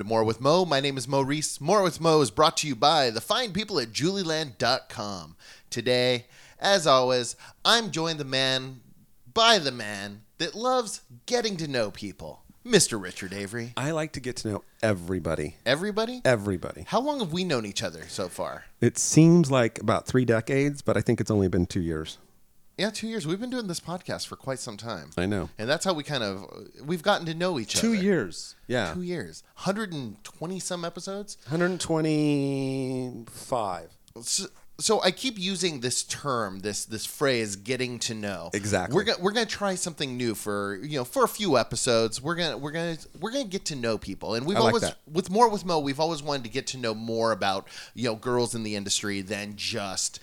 More with Mo. My name is Mo Reese. More with Mo is brought to you by the fine people at Julieland.com. Today, as always, I'm joined by the man that loves getting to know people, Mr. Richard Avery. I like to get to know everybody. Everybody? Everybody. How long have we known each other so far? It seems like about 3 decades, but I think it's only been 2 years. Yeah, 2 years. We've been doing this podcast for quite some time. I know. And that's how we've gotten to know each other. 2 years. Yeah. 2 years. 120 some episodes? 125. So I keep using this term, this phrase, getting to know. Exactly. We're gonna try something new for a few episodes. We're gonna get to know people, and we've always with Mo, we've always wanted to get to know more about girls in the industry than just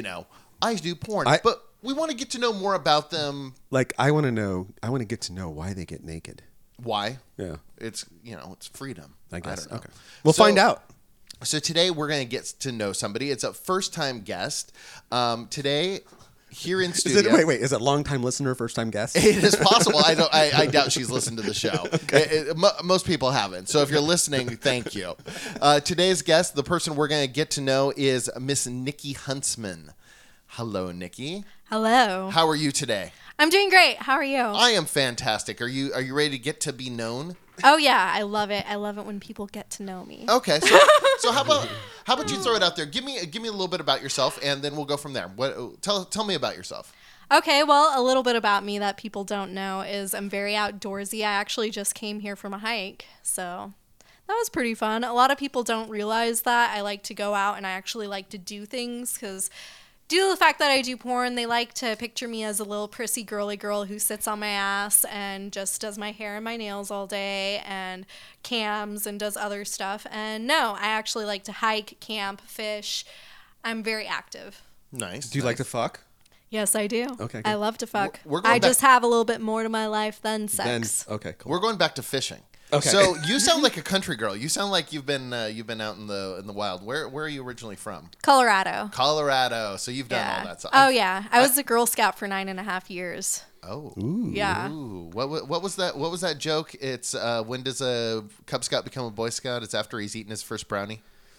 I do porn, but we want to get to know more about them. Like I want to get to know why they get naked. Why? Yeah. It's freedom. I guess. don't know. Okay. We'll find out. So today we're going to get to know somebody. It's a first-time guest. Today, here in studio. Wait. Is it long-time listener, first-time guest? It is possible. I doubt she's listened to the show. Okay. Most people haven't. So if you're listening, thank you. Today's guest, the person we're going to get to know, is Miss Nikki Huntsman. Hello, Nikki. Hello. How are you today? I'm doing great. How are you? I am fantastic. Are you ready to get to be known? Oh yeah, I love it. I love it when people get to know me. Okay, so how about you throw it out there? Give me a little bit about yourself, and then we'll go from there. Tell me about yourself. Okay, well, a little bit about me that people don't know is I'm very outdoorsy. I actually just came here from a hike, so that was pretty fun. A lot of people don't realize that I like to go out and I actually like to do things because due to the fact that I do porn, they like to picture me as a little prissy girly girl who sits on my ass and just does my hair and my nails all day and cams and does other stuff. And no, I actually like to hike, camp, fish. I'm very active. Nice. Do you like to fuck? Yes, I do. Okay, good. I love to fuck. I just have a little bit more to my life than sex. Okay, cool. We're going back to fishing. Okay. So you sound like a country girl. You sound like you've been out in the wild. Where are you originally from? Colorado. Colorado. So you've done all that stuff. Oh yeah, I was a Girl Scout for 9.5 years. Oh. Ooh. Yeah. Ooh. What was that? What was that joke? It's when does a Cub Scout become a Boy Scout? It's after he's eaten his first brownie.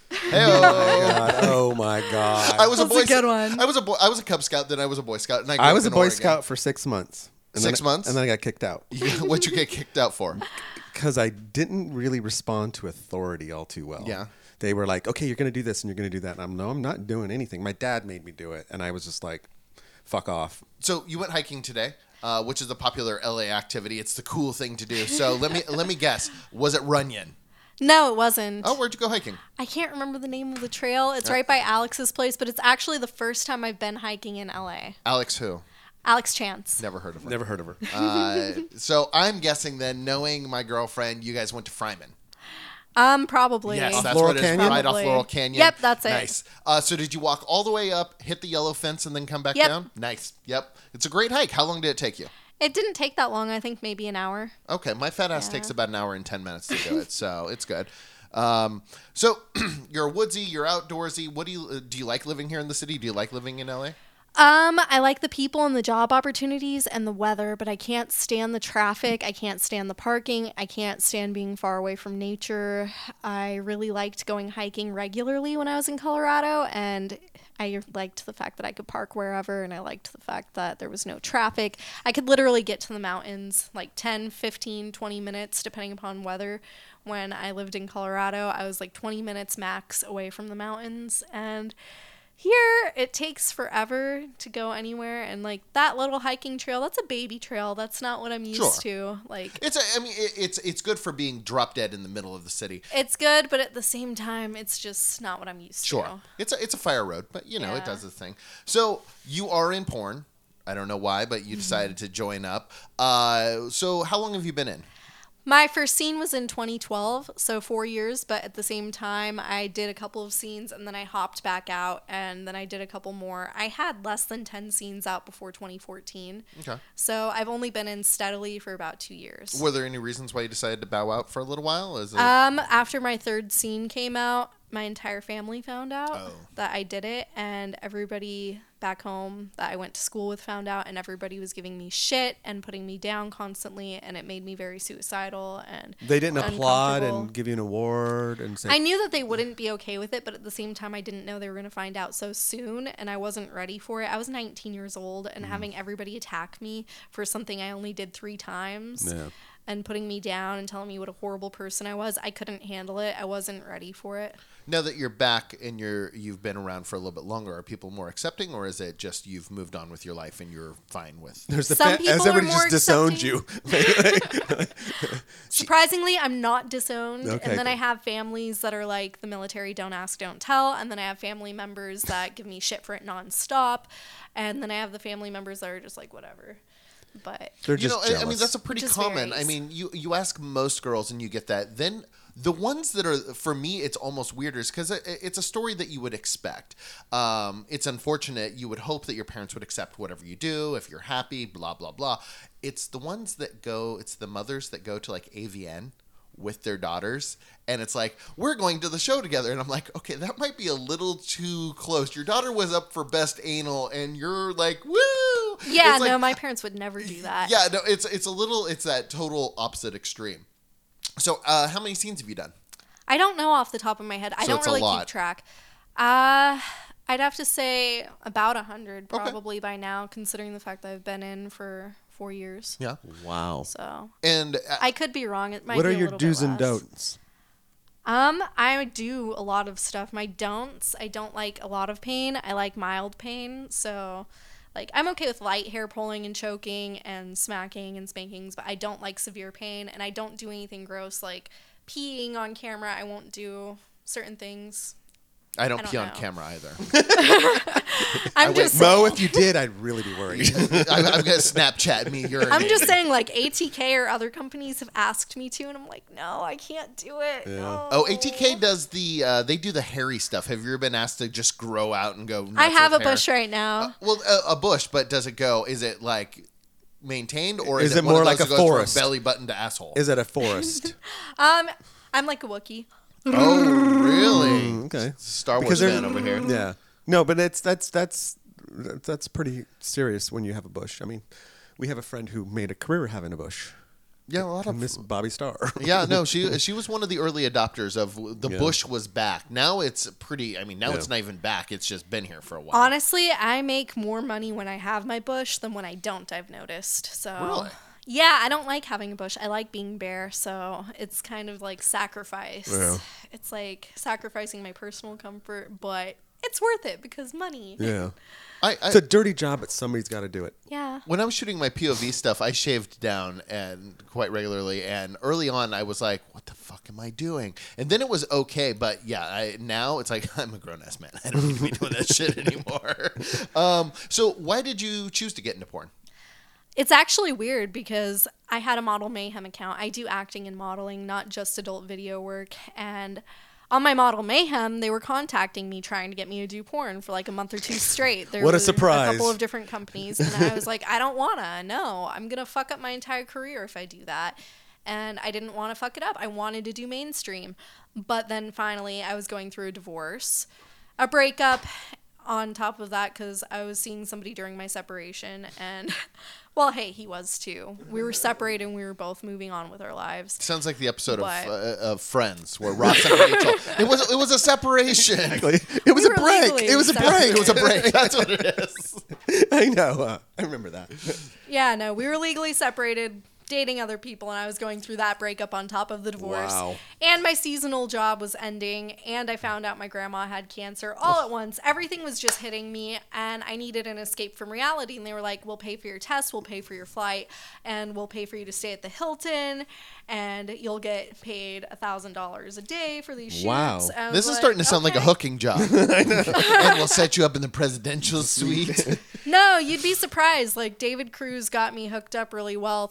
Oh my god! I was a Boy That's a good one. I was a Cub Scout. Then I was a Boy Scout. And I was a Boy Scout for 6 months. 6 months, and then I got kicked out. What'd you get kicked out for? Because I didn't really respond to authority all too well. Yeah. They were like, okay, you're going to do this and you're going to do that. And I'm not doing anything. My dad made me do it. And I was just like, fuck off. So you went hiking today, which is a popular LA activity. It's the cool thing to do. So let me guess. Was it Runyon? No, it wasn't. Oh, where'd you go hiking? I can't remember the name of the trail. It's right by Alex's place, but it's actually the first time I've been hiking in LA. Alex who? Alex Chance. Never heard of her. Never heard of her. So I'm guessing then, knowing my girlfriend, you guys went to Fryman. Probably. Yes, that's Laurel what it is. Canyon? Right off Laurel Canyon. Yep, that's it. Nice. So did you walk all the way up, hit the yellow fence, and then come back Yep. down? Nice. Yep. It's a great hike. How long did it take you? It didn't take that long. I think maybe an hour. Okay, my fat ass Yeah. takes about an hour and 10 minutes to do it, so it's good. So you're woodsy, you're outdoorsy. What do you like living here in the city? Do you like living in LA? I like the people and the job opportunities and the weather, but I can't stand the traffic. I can't stand the parking. I can't stand being far away from nature. I really liked going hiking regularly when I was in Colorado, and I liked the fact that I could park wherever, and I liked the fact that there was no traffic. I could literally get to the mountains like 10, 15, 20 minutes, depending upon weather. When I lived in Colorado, I was like 20 minutes max away from the mountains, and here it takes forever to go anywhere, and like that little hiking trail, that's a baby trail. That's not what I'm used to. Like It's good for being drop dead in the middle of the city. it's good, but at the same time, it's just not what I'm used to. It's a fire road, but it Yeah. does its thing. So you are in porn. I don't know why, but you decided to join up. So how long have you been in? My first scene was in 2012, so 4 years, but at the same time, I did a couple of scenes, and then I hopped back out, and then I did a couple more. I had less than 10 scenes out before 2014. Okay. So I've only been in steadily for about 2 years. Were there any reasons why you decided to bow out for a little while? After my third scene came out, my entire family found out that I did it, and everybody back home that I went to school with found out, and everybody was giving me shit and putting me down constantly, and it made me very suicidal and they didn't applaud and give you an award and say. I knew that they wouldn't be okay with it, but at the same time I didn't know they were going to find out so soon, and I wasn't ready for it. I was 19 years old, and having everybody attack me for something I only did 3 times. Yeah. And putting me down and telling me what a horrible person I was, I couldn't handle it. I wasn't ready for it. Now that you're back and you've been around for a little bit longer, are people more accepting, or is it just you've moved on with your life and you're fine with? There's the Some people as everybody are more just disowned you. Surprisingly, I'm not disowned. Okay, and then good. I have families that are like the military, don't ask, don't tell. And then I have family members that give me shit for it nonstop. And then I have the family members that are just like, whatever. But They're just jealous. I mean, that's a pretty Just common. varies. I mean, you ask most girls and you get that. Then the ones that are, for me, it's almost weirder because it's a story that you would expect. It's unfortunate. You would hope that your parents would accept whatever you do if you're happy, blah, blah, blah. It's the ones that go, it's the mothers that go to like AVN with their daughters, and it's like, we're going to the show together, and I'm like, okay, that might be a little too close. Your daughter was up for best anal and you're like, woo. yeah, It's like, no, my parents would never do that. yeah, no, it's that total opposite extreme. So how many scenes have you done? I don't know off the top of my head. I So don't it's a really lot. keep track. I'd have to say about 100 probably by now, considering the fact that I've been in for 4 years. Yeah. Wow. So And I could be wrong. It might What be are a your little bit do's and less. don'ts? I do a lot of stuff. My don'ts, I don't like a lot of pain. I like mild pain. So, like, I'm okay with light hair pulling and choking and smacking and spankings, but I don't like severe pain, and I don't do anything gross like peeing on camera. I won't do certain things. I don't I don't pee on know. camera either. I'm just Mo, if you did, I'd really be worried. I'm going to Snapchat me urinating. I'm just saying, like, ATK or other companies have asked me to, and I'm like, no, I can't do it. Yeah. No. Oh, ATK does they do the hairy stuff. Have you ever been asked to just grow out and go nuts I have a with hair? bush right now. Well, a bush, but does it go, is it like maintained, or is Is it one more of those like that a goes forest? from belly button to asshole? Is it a forest? I'm like a Wookiee. Oh, really? Okay. Star Wars Because they're- fan over here. Yeah. No, but that's pretty serious when you have a bush. I mean, we have a friend who made a career having a bush. Yeah, a lot of Miss Bobby Starr. Yeah, no, she was one of the early adopters of the Yeah. bush was back. Now it's pretty. I mean, now Yeah. it's not even back. It's just been here for a while. Honestly, I make more money when I have my bush than when I don't, I've noticed. So Really? yeah, I don't like having a bush. I like being bare, so it's kind of like sacrifice. Yeah. It's like sacrificing my personal comfort, but it's worth it because money. Yeah. I It's a dirty job, but somebody's got to do it. Yeah. when I was shooting my POV stuff, I shaved down and quite regularly. And early on, I was like, "What the fuck am I doing?" And then it was okay, but yeah, now it's like I'm a grown ass man. I don't need to be doing that shit anymore. So why did you choose to get into porn? It's actually weird because I had a Model Mayhem account. I do acting and modeling, not just adult video work. And on my Model Mayhem, they were contacting me trying to get me to do porn for like a month or 2 straight. There What a were surprise. A couple of different companies. And I was like, I don't want to. No, I'm going to fuck up my entire career if I do that. And I didn't want to fuck it up. I wanted to do mainstream. But then finally, I was going through a divorce, a breakup on top of that because I was seeing somebody during my separation. And, well, hey, he was too. We were separated and we were both moving on with our lives. Sounds like the episode What? of Friends where Ross and Rachel. It was a separation. It was We a were break. legally It was a separated. break. It was a break. That's what it is. I know. I remember that. Yeah, no, we were legally separated, dating other people, and I was going through that breakup on top of the divorce. Wow. And my seasonal job was ending, and I found out my grandma had cancer all at once. Everything was just hitting me, and I needed an escape from reality. And they were like, we'll pay for your test, we'll pay for your flight, and we'll pay for you to stay at the Hilton, and you'll get paid $1,000 a day for these shoots. Wow. I was This is like, starting to sound like a okay. hooking job. And we'll set you up in the presidential suite. No, you'd be surprised. Like, David Cruz got me hooked up really well through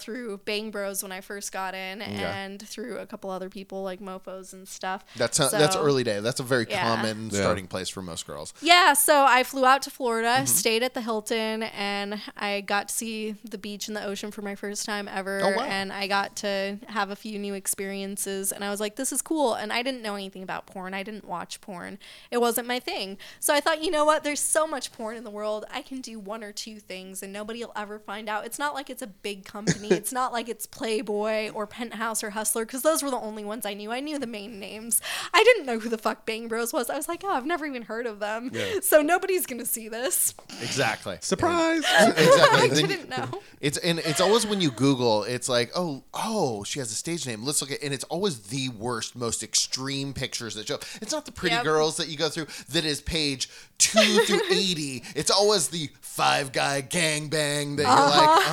Bang Bros when I first got in, and through a couple other people like Mofos and stuff. That's early day. That's a very common starting place for most girls. Yeah, so I flew out to Florida, stayed at the Hilton, and I got to see the beach and the ocean for my first time ever. Oh, wow. And I got to have a few new experiences, and I was like, this is cool. And I didn't know anything about porn. I didn't watch porn. It wasn't my thing. So I thought, you know what? There's so much porn in the world. I can do one or two things, and nobody will ever find out. It's not like it's a big company. It's not like it's Playboy or Penthouse or Hustler, because those were the only ones I knew. I knew the main names. I didn't know who the fuck Bang Bros was. I was like, oh, I've never even heard of them. Yeah. So nobody's going to see this. Exactly. Surprise. Exactly. I didn't know. It's always when you Google, it's like, oh, she has a stage name. Let's look at, and it's always the worst, most extreme pictures that show. It's not the pretty girls that you go through that is page 2 through 80. It's always the 5-guy gangbang that you're like,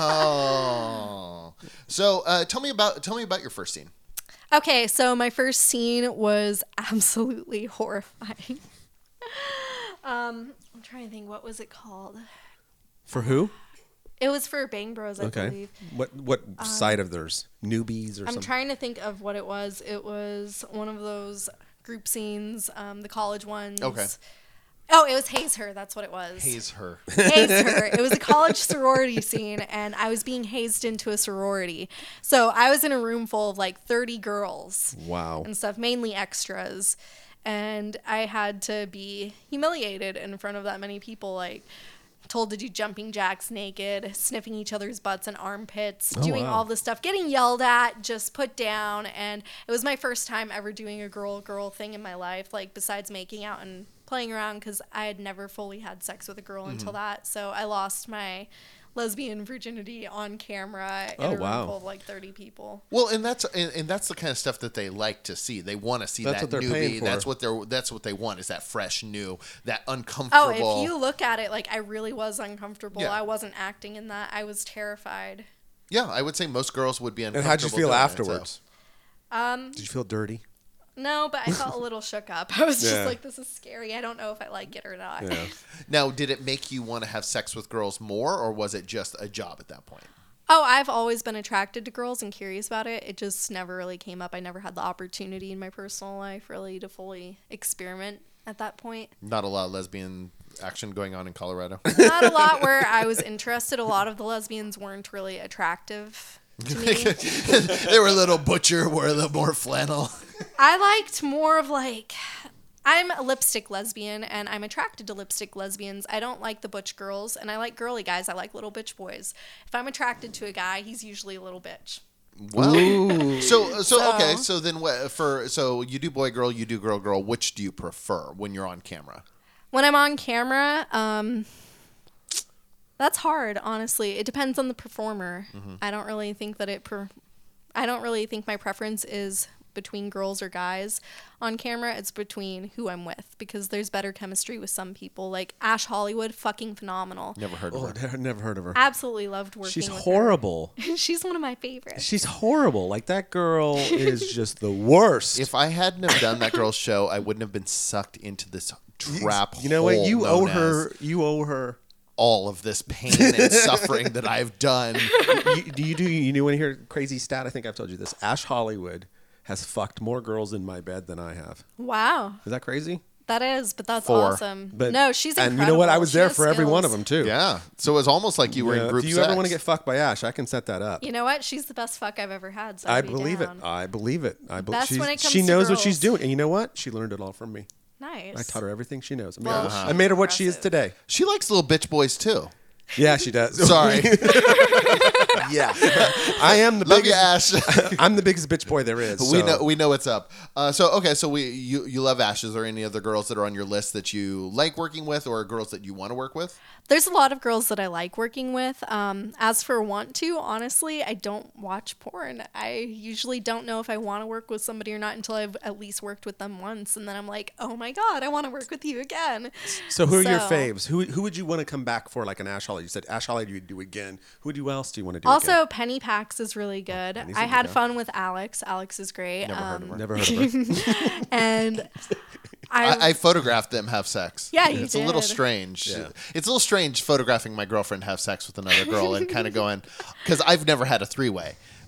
oh. So tell me about your first scene. Okay, so my first scene was absolutely horrifying. I'm trying to think, what was it called? For who? It was for Bang Bros, I believe. What side of theirs? Newbies or something? I'm trying to think of what it was. It was one of those group scenes, the college ones. Okay. Oh, it was Haze Her. That's what it was. Haze Her. Haze Her. It was a college sorority scene, and I was being hazed into a sorority. So I was in a room full of like 30 girls. Wow. And stuff, mainly extras. And I had to be humiliated in front of that many people, like told to do jumping jacks naked, sniffing each other's butts and armpits, doing all this stuff, getting yelled at, just put down. And it was my firl time ever doing a girl thing in my life, like besides making out and playing around, because I had never fully had sex with a girl until that. So I lost my lesbian virginity on camera in a room full of like 30 people. Well, and that's the kind of stuff that they like to see. They want to see that newbie. That's what they want, is that fresh, new, that uncomfortable. Oh, if you look at it, like I really was uncomfortable. Yeah. I wasn't acting in that. I was terrified. Yeah, I would say most girls would be uncomfortable. And how'd you feel afterwards? So. Did you feel dirty? No, but I felt a little shook up. I was just like, this is scary. I don't know if I like it or not. Yeah. Now, did it make you want to have sex with girls more, or was it just a job at that point? Oh, I've always been attracted to girls and curious about it. It just never really came up. I never had the opportunity in my personal life really to fully experiment at that point. Not a lot of lesbian action going on in Colorado? Not a lot where I was interested. A lot of the lesbians weren't really attractive to me. They were a little butcher, wore a little more flannel. I liked more of like, I'm a lipstick lesbian and I'm attracted to lipstick lesbians. I don't like the butch girls, and I like girly guys. I like little bitch boys. If I'm attracted to a guy, he's usually a little bitch. Wow. So okay. So then so you do boy girl, you do girl. Which do you prefer when you're on camera? When I'm on camera, that's hard, honestly. It depends on the performer. Mm-hmm. I don't really think my preference is between girls or guys on camera. It's between who I'm with, because there's better chemistry with some people. Like Ash Hollywood, fucking phenomenal. Never heard of her. Never heard of her. Absolutely loved working with her. She's horrible. She's one of my favorites. She's horrible. Like, that girl is just the worst. If I hadn't have done that girl's show, I wouldn't have been sucked into this trap hole. You know what? You owe her all of this pain and suffering that I've done. You want to hear a crazy stat? I think I've told you this. Ash Hollywood has fucked more girls in my bed than I have. Wow. Is that crazy? That is, but that's 4. awesome. But, no, she's incredible. And you know what? I was there for every one of them, too. Yeah. So it was almost like you were in group sex. If you ever want to get fucked by Ash, I can set that up. You know what? She's the best fuck I've ever had. So I believe it. I believe it. Best when it comes she to knows girls. what she's doing. And you know what? She learned it all from me. Nice. I taught her everything she knows. I made her what she is today. She likes little bitch boys, too. Yeah, she does. Sorry. Yeah, I am the love biggest. You, Ash. I'm the biggest bitch boy there is. So. We know what's up. So you love Ash. Is there any other girls that are on your list that you like working with, or girls that you want to work with? There's a lot of girls that I like working with. As for want to, honestly, I don't watch porn. I usually don't know if I want to work with somebody or not until I've at least worked with them once, and then I'm like, oh my god, I want to work with you again. So who are your faves? Who would you want to come back for, like an Ash Holly? You said Ash Holly you'd do again. Who else do you want to do also, again? Penny Pax is really good. I had fun with Alex. Alex is great. Never heard of her. And I photographed them have sex. Yeah, It's a little strange. Yeah. It's a little strange photographing my girlfriend have sex with another girl and kind of going, because I've never had a 3-way.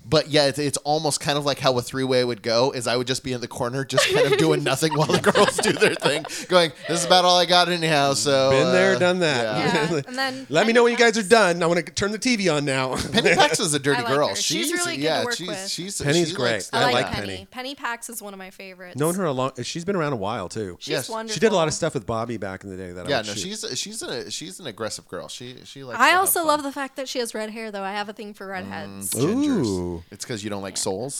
But yeah, it's almost kind of like how a three-way would go. Is I would just be in the corner, just kind of doing nothing while the girls do their thing, going, "This is about all I got anyhow." So been there, done that. Yeah. And then Let me know when you guys are done. I want to turn the TV on now. Penny Pax is a dirty I like girl. her. She's really good to work with. Penny's great. I like Penny. Penny. Penny Pax is one of my favorites. Known her a long. She's been around a while too. She's wonderful. She did a lot of stuff with Bobby back in the day. That I would shoot. she's an aggressive girl. She likes. I also love the fact that she has red hair, though. I have a thing for redheads. Gingers. Ooh. It's because you don't like souls.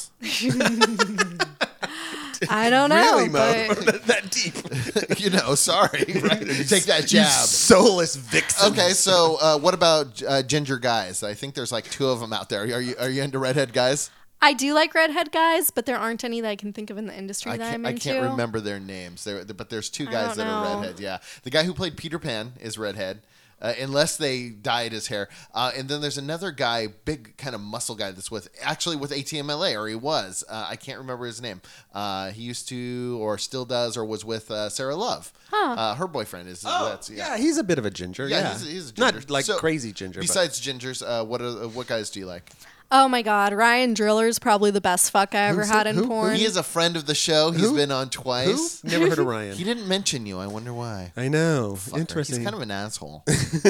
I don't know. Really, Mo? But that deep. Sorry. Right? Take that jab. Soulless vixen. Okay, so what about ginger guys? I think there's like 2 of them out there. Are you into redhead guys? I do like redhead guys, but there aren't any that I can think of in the industry that I'm into. I can't remember their names. But there's 2 guys that are redheads. Yeah, the guy who played Peter Pan is redhead. Unless they dyed his hair. And then there's another guy, big kind of muscle guy that's with ATMLA, or he was. I can't remember his name. He used to, or still does, or was with Sarah Love. Huh. Her boyfriend is. Yeah, he's a bit of a ginger. Yeah, he's a ginger. Not like crazy ginger. Besides gingers, what guys do you like? Oh my God, Ryan Driller's probably the best fuck I ever had in porn. He is a friend of the show. He's been on twice. Who? Never heard of Ryan. He didn't mention you. I wonder why. I know. Fucker. Interesting. He's kind of an asshole.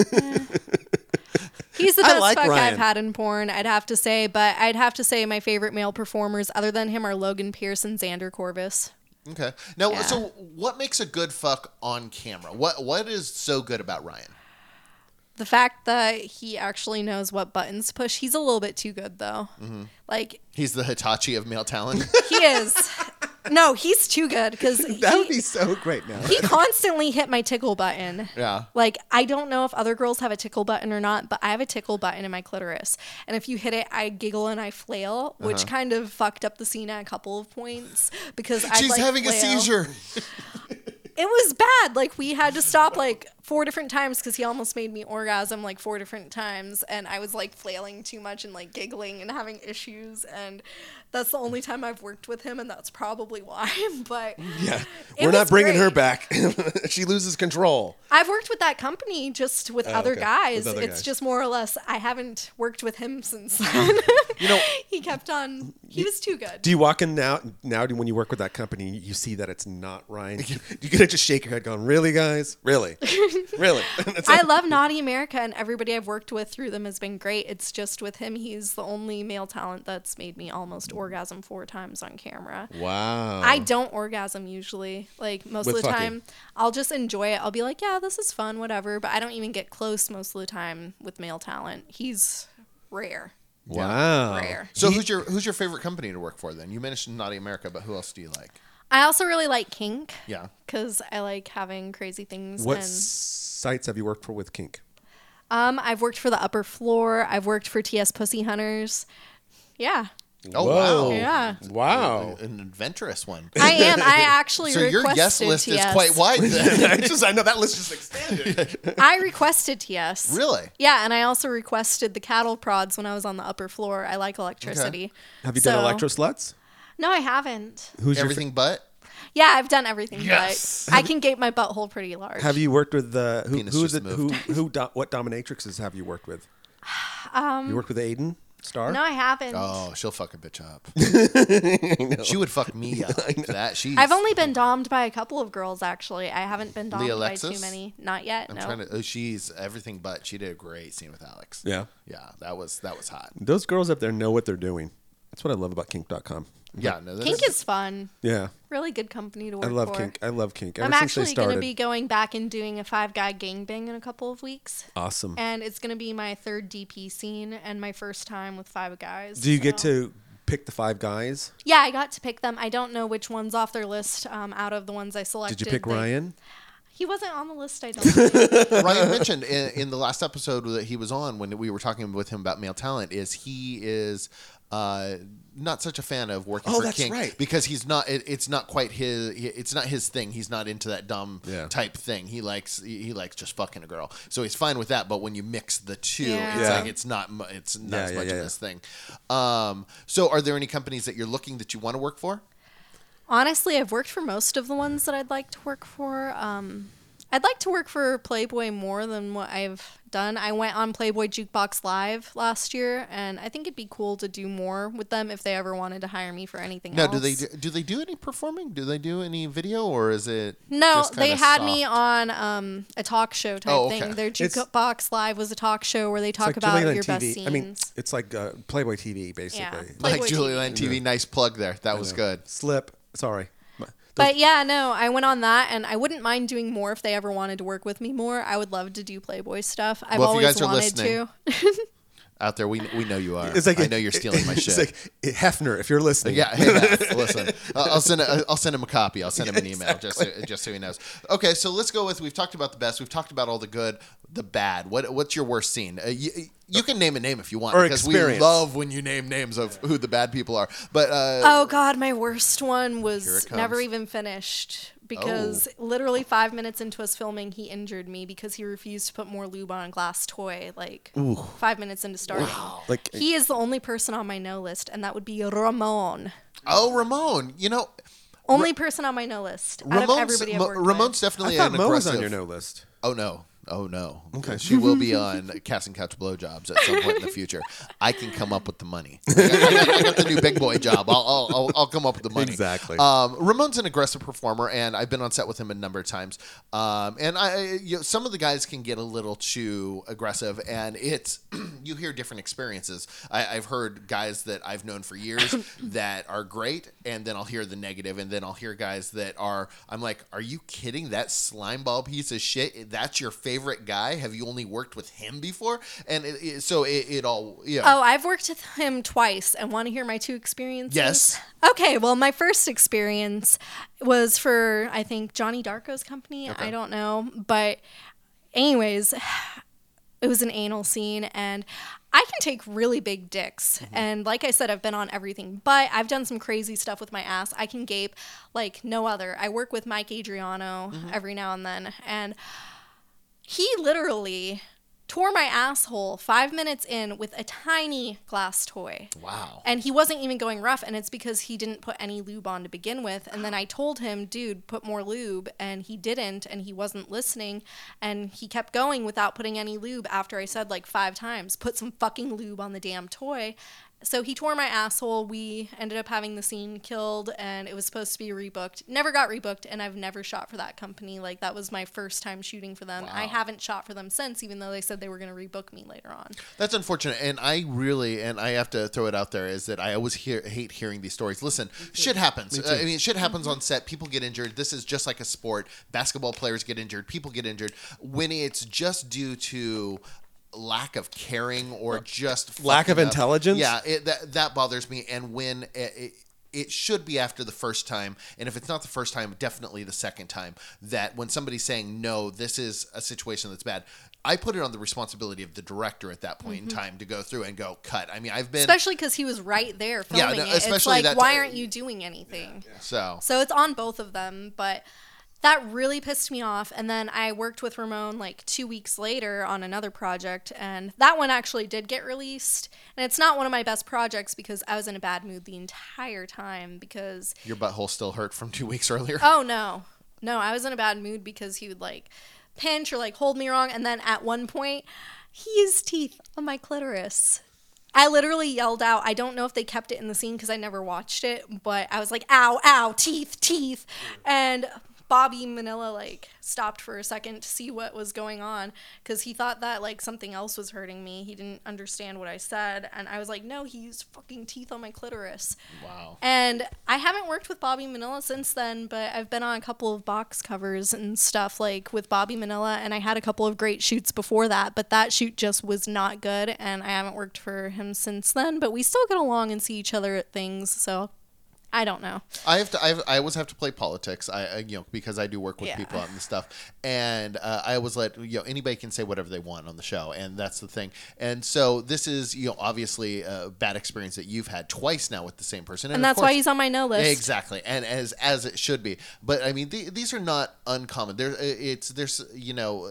He's the best like fuck Ryan. I've had in porn, I'd have to say. But I'd have to say my favorite male performers other than him are Logan Pierce and Xander Corvus. Okay. Now, Yeah. so what makes a good fuck on camera? What is so good about Ryan? The fact that he actually knows what buttons to push. He's a little bit too good, though. Mm-hmm. Like, He's the Hitachi of male talent. he is. No, he's too good because That would be so great now. he constantly hit my tickle button. Yeah. Like, I don't know if other girls have a tickle button or not, but I have a tickle button in my clitoris. And if you hit it, I giggle and I flail, which kind of fucked up the scene at a couple of points because I She's having a seizure. It was bad. Like, we had to stop like 4 different times because he almost made me orgasm like 4 different times, and I was like flailing too much and like giggling and having issues, and that's the only time I've worked with him, and that's probably why. But Yeah, it we're not was bringing her great. back. She loses control. I've worked with that company just with other okay. guys. With other It's guys. just more or less. I haven't worked with him since then. He kept on. He was too good. Do you walk in now when you work with that company, you see that it's not Ryan? You gonna just shake your head, going, "Really, guys? Really, really?" I love Naughty America, and everybody I've worked with through them has been great. It's just with him, he's the only male talent that's made me almost orgasm 4 times on camera. Wow. I don't orgasm usually. Like, most With of the fucking. time, I'll just enjoy it. I'll be like, yeah, this is fun, whatever. But I don't even get close most of the time with male talent. He's rare. Wow. Rare. So who's your favorite company to work for then? You mentioned Naughty America, but who else do you like? I also really like kink. Yeah. Because I like having crazy things. What and sites have you worked for with kink? I've worked for the Upper Floor. I've worked for TS Pussy Hunters. Yeah. Oh, Whoa. wow. Yeah. Wow. An adventurous one. I am. I actually So your requested guest list TS. is quite wide then. I know that list just expanded. I requested TS. Really? Yeah, and I also requested the cattle prods when I was on the Upper Floor. I like electricity. Have you done electro sluts? No, I haven't. Who's Everything but? Yeah, I've done everything, Yes. but I can gape my butthole pretty large. Have you worked with Penis who is just it? moved. What dominatrixes have you worked with? You worked with Aiden Starr? No, I haven't. Oh, she'll fuck a bitch up. She would fuck me up. That she's. I've only been dommed by a couple of girls, actually. I haven't been dommed by Alexis? too many. Not yet, I'm no. trying to. Oh, she's everything but. She did a great scene with Alex. Yeah. Yeah, that was hot. Those girls up there know what they're doing. That's what I love about kink.com. Yeah, no, that Kink is fun. Yeah. Really good company to work I love for. kink. I love kink. Ever I'm since they actually going started. to be going back and doing a 5-guy gangbang in a couple of weeks. Awesome. And it's going to be my 3rd DP scene and my first time with 5 guys. Do you get so- to pick the 5 guys? Yeah, I got to pick them. I don't know which one's off their list out of the ones I selected. Did you pick Ryan? He wasn't on the list, I don't think. Ryan mentioned in the last episode that he was on when we were talking with him about male talent is he is not such a fan of working Oh, for that's kink right. because he's not. It's not quite his. It's not his thing. He's not into that dumb Yeah. type thing. He likes just fucking a girl. So he's fine with that. But when you mix the two, Yeah. it's Yeah. like it's not as much of yeah. his thing. So are there any companies that you're looking that you want to work for? Honestly, I've worked for most of the ones that I'd like to work for. I'd like to work for Playboy more than what I've done. I went on Playboy Jukebox Live last year, and I think it'd be cool to do more with them if they ever wanted to hire me for anything else. No, do they do any performing? Do they do any video, or is it No, just they kinda had soft? me on a talk show type thing. Their Jukebox Live was a talk show where they talk about Julie your TV. best scenes. I mean, it's like Playboy TV, basically. Yeah. Like Playboy Julie TV. Land TV. Nice plug there. That was good. Slip. Sorry. But yeah, no, I went on that, and I wouldn't mind doing more if they ever wanted to work with me more. I would love to do Playboy stuff. I've Well, if you always guys are wanted listening, to. Out there, we know you are. It's like I know you're stealing my shit. It's like Hefner, if you're listening. Yeah, hey, Matt, listen. I'll send him a copy. I'll send him an email just so he knows. Okay, so let's go with. We've talked about the best. We've talked about all the good, the bad. What's your worst scene? You can name a name if you want, or because experience. we love when you name names of who the bad people are. But Oh God, my worst one Here it was comes. never even finished because literally 5 minutes into us filming, he injured me because he refused to put more lube on a glass toy. Like 5 minutes into starting, Like he is the only person on my no list, and that would be Ramon. oh, Ramon, Only person on my no list out of everybody I've worked Ramon's with. definitely I thought an Mo was aggressive. on your no list. Oh no. Okay. She will be on Casting Couch Blowjobs at some point in the future. I can come up with the money. I got the new big boy job. I'll come up with the money. Exactly. Ramon's an aggressive performer, and I've been on set with him a number of times. And some of the guys can get a little too aggressive, and it's you hear different experiences. I've heard guys that I've known for years that are great, and then I'll hear the negative, and then I'll hear guys that I'm like, are you kidding? That slimeball piece of shit, that's your favorite guy? Have you only worked with him before? And it all, Oh, I've worked with him twice, and want to hear my two experiences? Yes. Okay, well, my first experience was for, I think, Johnny Darko's company. Okay. I don't know. But anyways, it was an anal scene, and I can take really big dicks. Mm-hmm. And like I said, I've been on everything, but I've done some crazy stuff with my ass. I can gape like no other. I work with Mike Adriano every now and then, and he literally tore my asshole 5 minutes in with a tiny glass toy. Wow. And he wasn't even going rough, and it's because he didn't put any lube on to begin with. And then I told him, dude, put more lube, and he didn't, and he wasn't listening, and he kept going without putting any lube after I said like 5 times, put some fucking lube on the damn toy. So he tore my asshole. We ended up having the scene killed, and it was supposed to be rebooked. Never got rebooked, and I've never shot for that company. Like, that was my first time shooting for them. Wow. I haven't shot for them since, even though they said they were going to rebook me later on. That's unfortunate, and I have to throw it out there, is that I always hate hearing these stories. Listen, shit happens. I mean, shit happens on set. People get injured. This is just like a sport. Basketball players get injured. People get injured. When it's just due to lack of caring or just Lack of fucking up. intelligence? Yeah, that bothers me. And when it should be after the first time, and if it's not the first time, definitely the second time, that when somebody's saying, no, this is a situation that's bad, I put it on the responsibility of the director at that point in time to go through and go, cut. I mean, I've been... Especially because he was right there filming it. It's especially like, that- why aren't you doing anything? So it's on both of them, but that really pissed me off. And then I worked with Ramon like 2 weeks later on another project, and that one actually did get released. And it's not one of my best projects because I was in a bad mood the entire time because... your butthole still hurt from 2 weeks earlier? Oh, no. No, I was in a bad mood because he would like pinch or like hold me wrong. And then at one point, he used teeth on my clitoris. I literally yelled out. I don't know if they kept it in the scene because I never watched it, but I was like, ow, ow, teeth, teeth. And Bobby Manila like stopped for a second to see what was going on because he thought that like something else was hurting me. He didn't understand what I said, and I was like, no, he used fucking teeth on my clitoris. Wow. And I haven't worked with Bobby Manila since then, but I've been on a couple of box covers and stuff like with Bobby Manila, and I had a couple of great shoots before that, but that shoot just was not good, and I haven't worked for him since then, but we still get along and see each other at things, so I don't know. I always have to play politics. Because I do work with people out and stuff, and I always let anybody can say whatever they want on the show, and that's the thing. And so this is obviously a bad experience that you've had twice now with the same person, and that's why he's on my no list. Exactly, and as it should be. But I mean, these are not uncommon. There's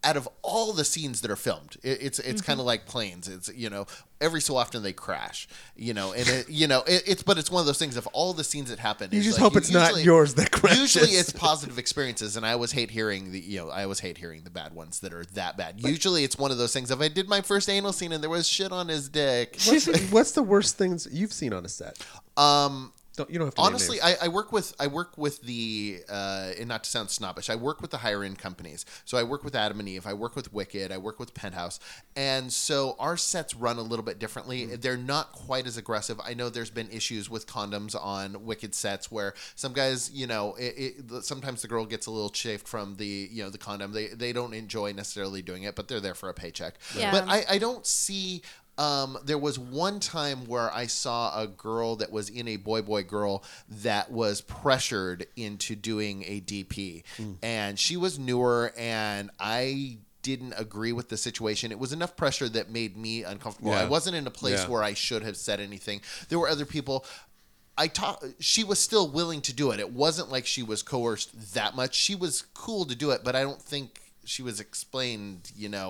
out of all the scenes that are filmed, it's kind of like planes. It's, every so often they crash, and but it's one of those things of all the scenes that happen. You just hope it's not yours that crashes. Usually it's positive experiences, and I always hate hearing the bad ones that are that bad. Usually it's one of those things of I did my first anal scene and there was shit on his dick. What's the worst things you've seen on a set? You don't have to honestly, I work with the and not to sound snobbish, I work with the higher end companies. So I work with Adam and Eve, I work with Wicked, I work with Penthouse, and so our sets run a little bit differently. They're not quite as aggressive. I know there's been issues with condoms on Wicked sets where some guys, sometimes the girl gets a little chafed from the the condom. They don't enjoy necessarily doing it, but they're there for a paycheck. Yeah. But I don't see. There was one time where I saw a girl that was in a boy girl that was pressured into doing a DP, and she was newer, and I didn't agree with the situation. It was enough pressure that made me uncomfortable. I wasn't in a place where I should have said anything. There were other people. She was still willing to do it. It wasn't like she was coerced that much. She was cool to do it, but I don't think she was explained,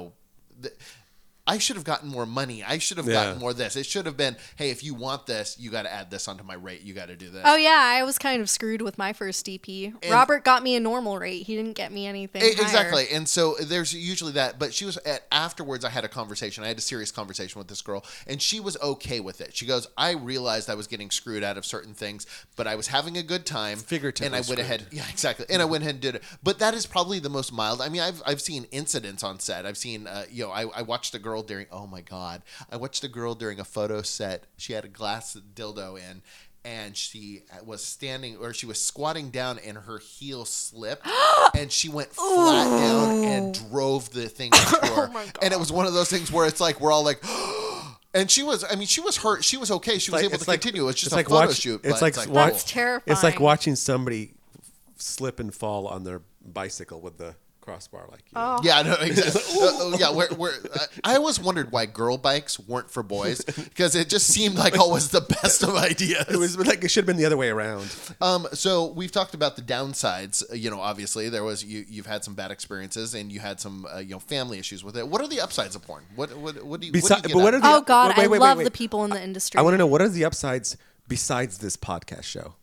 I should have gotten more money. I should have gotten more of this. It should have been, hey, if you want this, you got to add this onto my rate. You got to do this. Oh, yeah. I was kind of screwed with my first DP. And Robert got me a normal rate. He didn't get me anything exactly. higher. And so there's usually that. But she was afterwards, I had a conversation. I had a serious conversation with this girl, and she was okay with it. She goes, I realized I was getting screwed out of certain things, but I was having a good time. Figuratively and I went ahead. Yeah, exactly. And I went ahead and did it. But that is probably the most mild. I mean, I've seen incidents on set. I've seen, I watched a girl during, oh my God. I watched a girl during a photo set. She had a glass dildo in, and she was she was squatting down, and her heel slipped, and she went flat down and drove the thing into her. Oh my God. And it was one of those things where it's like, we're all like, and she was hurt. She was okay. She was able to continue. It's just a photo shoot. That's terrifying. It's like watching somebody slip and fall on their bicycle with the crossbar, Yeah, no, exactly. I always wondered why girl bikes weren't for boys, because it just seemed like always the best of ideas. It was like it should have been the other way around. So we've talked about the downsides. Obviously there was you've had some bad experiences, and you had some family issues with it. What are the upsides of porn? What do you get out of it? Oh God, I love the people in the industry. I want to know, what are the upsides besides this podcast show?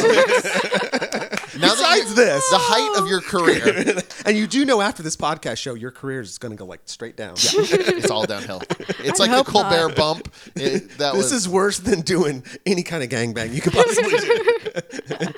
Besides this, the height of your career, and you do know after this podcast show, your career is going to go like straight down. Yeah, it's all downhill. It's like the Colbert bump. This is worse than doing any kind of gangbang you could possibly do.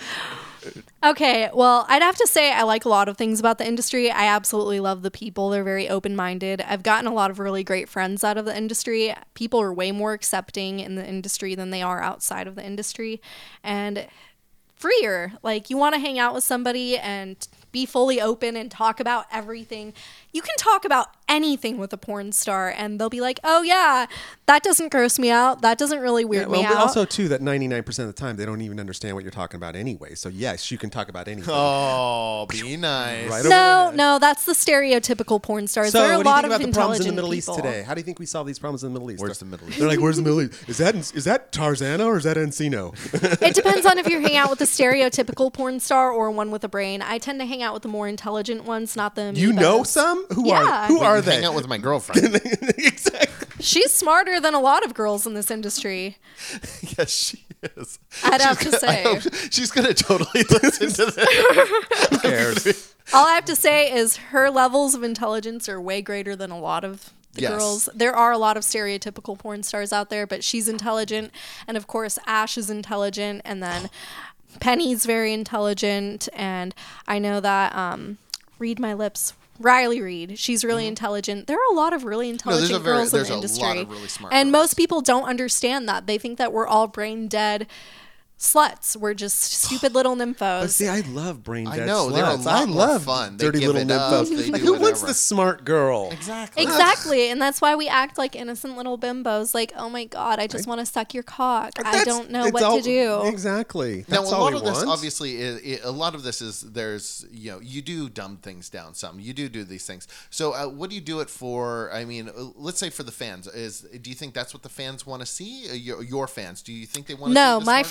Okay, well, I'd have to say I like a lot of things about the industry. I absolutely love the people. They're very open-minded. I've gotten a lot of really great friends out of the industry. People are way more accepting in the industry than they are outside of the industry. And freer. Like, you want to hang out with somebody and be fully open and talk about everything. You can talk about anything with a porn star, and they'll be like, oh, yeah, that doesn't gross me out. That doesn't really weird me out. But also, too, that 99% of the time, they don't even understand what you're talking about anyway. So, yes, you can talk about anything. Oh, be nice. Right no, that's the stereotypical porn stars. So, there are a lot of about the problems in the Middle people. East today? How do you think we solve these problems in the Middle East? Where's the Middle East? They're like, where's the Middle East? Is that Tarzana or is that Encino? It depends on if you're hanging out with a stereotypical porn star or one with a brain. I tend to hang out with the more intelligent ones, not the You know some? Who are they? Hang out with my girlfriend. Exactly. She's smarter than a lot of girls in this industry. Yes, she is. I'd have to say. She's going to totally listen to this. Who cares? All I have to say is her levels of intelligence are way greater than a lot of the girls. There are a lot of stereotypical porn stars out there, but she's intelligent. And of course, Ash is intelligent. And then Penny's very intelligent. And I know that Read My Lips, Riley Reid, she's really intelligent. There are a lot of really intelligent girls in the industry. There's a lot of really smart and girls. most people don't understand that. They think that we're all brain dead sluts. We're just stupid little nymphos. But see, I love brain dead I know, sluts. they're a lot more fun. They Dirty give little it up, nymphos. they Like, do who wants whatever. the smart girl? Exactly. And that's why we act like innocent little bimbos. Like, oh my God, I just want to suck your cock. I don't know what to do. Exactly. Now, That's a all lot we of this, want. obviously, a lot of this is there's, you do dumb things down some. You do these things. So what do you do it for? I mean, let's say for the fans. Do you think that's what the fans want to see? Your fans? Do you think they want to see No, the my smarter fans side?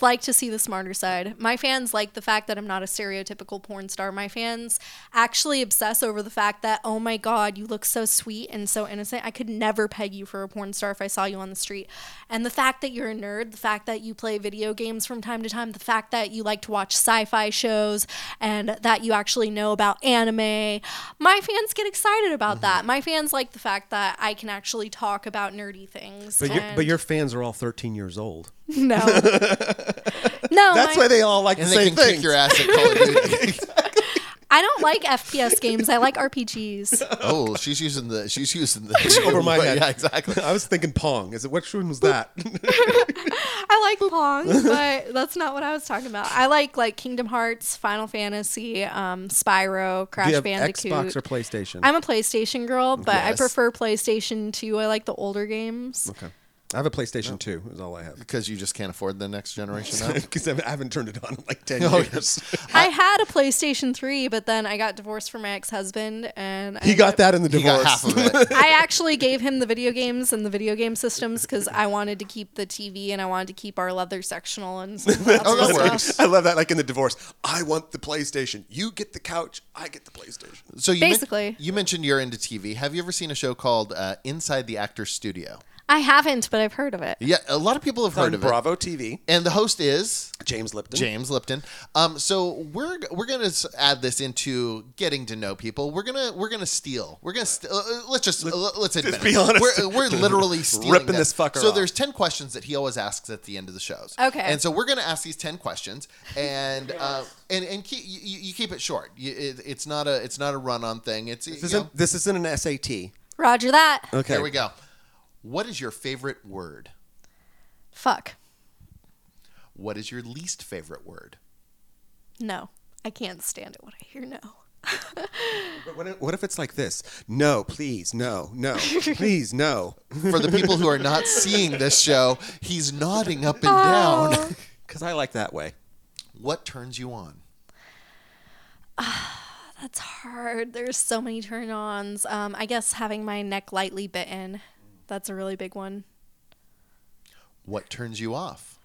like to see the smarter side. My fans like the fact that I'm not a stereotypical porn star. My fans actually obsess over the fact that, oh my God, you look so sweet and so innocent. I could never peg you for a porn star if I saw you on the street. And the fact that you're a nerd, the fact that you play video games from time to time, the fact that you like to watch sci-fi shows and that you actually know about anime, my fans get excited about that. My fans like the fact that I can actually talk about nerdy things. But your fans are all 13 years old. No. No. That's why they all like the same thing. Kick your ass at Call of Duty. I don't like FPS games. I like RPGs. Oh, she's using the over my head. Yeah, exactly. I was thinking Pong. Which one was that? I like Pong, but that's not what I was talking about. I like Kingdom Hearts, Final Fantasy, Spyro, Crash Do you have Bandicoot. Xbox or PlayStation? I'm a PlayStation girl, but I Yes. prefer PlayStation 2. I like the older games. Okay. I have a PlayStation 2 is all I have. Because you just can't afford the next generation now? Because I haven't turned it on in like 10 Oh, years. yes. I had a PlayStation 3, but then I got divorced from my ex-husband, and He got that in the He divorce. got half of it. I actually gave him the video games and the video game systems because I wanted to keep the TV and I wanted to keep our leather sectional and some Oh, that stuff. works. I love that. Like in the divorce, I want the PlayStation. You get the couch. I get the PlayStation. So Basically. you mentioned you're into TV. Have you ever seen a show called Inside the Actor's Studio? I haven't, but I've heard of it. Yeah, a lot of people have heard of it. Bravo TV. And the host is James Lipton. James Lipton. So we're gonna add this into getting to know people. We're gonna steal. Let's admit just be it. honest. We're literally stealing Ripping this fucker So off. there's 10 questions that he always asks at the end of the shows. Okay. And so we're gonna ask these 10 questions, and you keep it short. It's not a run-on thing. This isn't an SAT. Roger that. Okay. Here we go. What is your favorite word? Fuck. What is your least favorite word? No. I can't stand it when I hear no. But what if it's like this? No, please, no, please, no. For the people who are not seeing this show, he's nodding up and down. Because I like that way. What turns you on? That's hard. There's so many turn-ons. I guess having my neck lightly bitten. That's a really big one. What turns you off?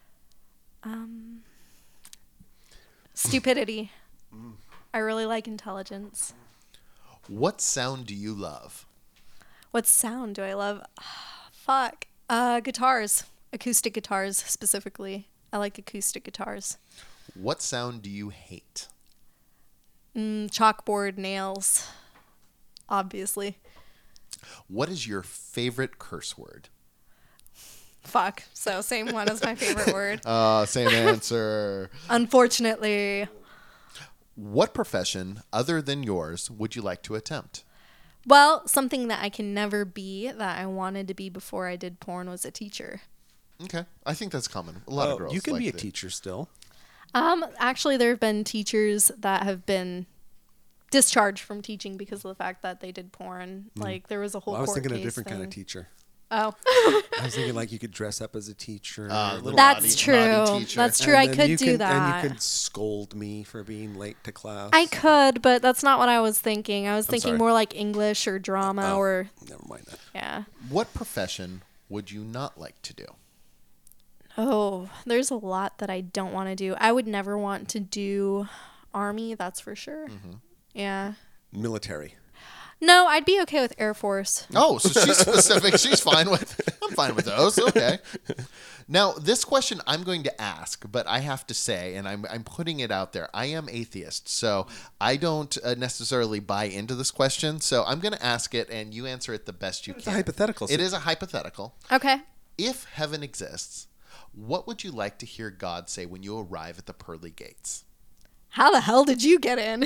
Stupidity. I really like intelligence. What sound do you love? What sound do I love? Fuck. Guitars. Acoustic guitars, specifically. I like acoustic guitars. What sound do you hate? Chalkboard nails. Obviously. What is your favorite curse word? Fuck. So same one as my favorite word. Same answer. Unfortunately. What profession other than yours would you like to attempt? Well, something that I can never be that I wanted to be before I did porn was a teacher. Okay. I think that's common. A lot of girls You can like be a to- teacher still. Actually, there have been teachers that have been discharged from teaching because of the fact that they did porn. Like there was a whole. I was court thinking a case different thing. kind of teacher. Oh, I was thinking like you could dress up as a teacher. little that's naughty true. teacher. That's true. And I then could you do can- that. And you could scold me for being late to class. I could, but that's not what I was thinking. I was thinking sorry. more like English or drama or Never mind that. yeah. What profession would you not like to do? Oh, there's a lot that I don't want to do. I would never want to do army, that's for sure. Yeah. Military. No, I'd be okay with Air Force. Oh, so she's specific. I'm fine with those. Okay. Now, this question I'm going to ask, but I have to say, and I'm putting it out there, I am atheist, so I don't necessarily buy into this question. So I'm going to ask it, and you answer it the best you It's can. a hypothetical. It is a hypothetical. Okay. If heaven exists, what would you like to hear God say when you arrive at the pearly gates? How the hell did you get in?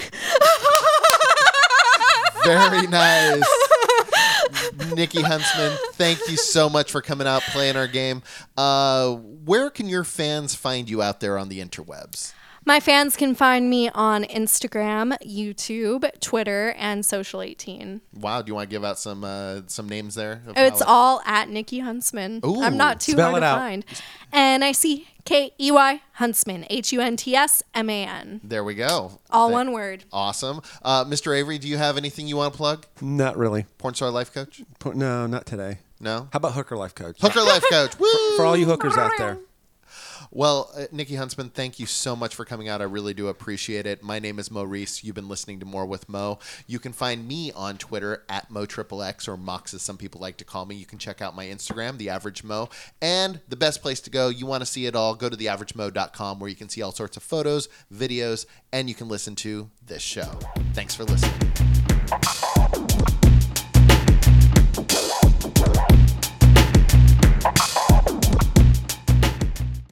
Very nice. Nikki Huntsman, thank you so much for coming out, playing our game. Where can your fans find you out there on the interwebs? My fans can find me on Instagram, YouTube, Twitter, and Social 18. Wow, do you want to give out some names there? of It's how all at Nikki Huntsman. Ooh, I'm not too spell hard it to out. find. NICKEY Huntsman. HUNTSMAN. There we go. All one word. Awesome. Mr. Avery, do you have anything you want to plug? Not really. Porn star life coach? No, not today. No? How about Hooker Life Coach? Hooker life coach. Woo! For all you hookers out there. Well, Nikki Huntsman, thank you so much for coming out. I really do appreciate it. My name is Mo Reese. You've been listening to More with Mo. You can find me on Twitter at MoXXX, or Mox as some people like to call me. You can check out my Instagram, The Average Mo. And the best place to go, you want to see it all, go to theaveragemo.com, where you can see all sorts of photos, videos, and you can listen to this show. Thanks for listening.